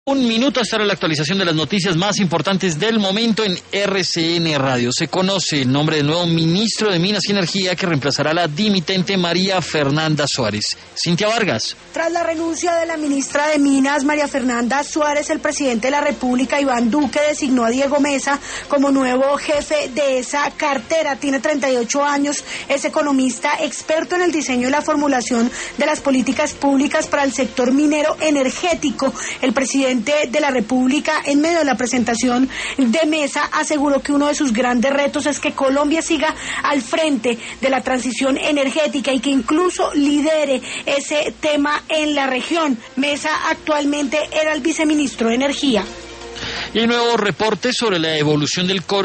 Un minuto hasta la actualización de las noticias más importantes del momento en RCN Radio. Se conoce el nombre del nuevo ministro de Minas y Energía que reemplazará a la dimitente María Fernanda Suárez. Cintia Vargas. Tras la renuncia de la ministra de Minas, María Fernanda Suárez, el presidente de la República, Iván Duque, designó a Diego Mesa como nuevo jefe de esa cartera. Tiene 38 años, es economista, experto en el diseño y la formulación de las políticas públicas para el sector minero energético. El presidente de la República, en medio de la presentación de Mesa, aseguró que uno de sus grandes retos es que Colombia siga al frente de la transición energética y que incluso lidere ese tema en la región. Mesa actualmente era el viceministro de Energía. Y hay nuevos reportes sobre la evolución del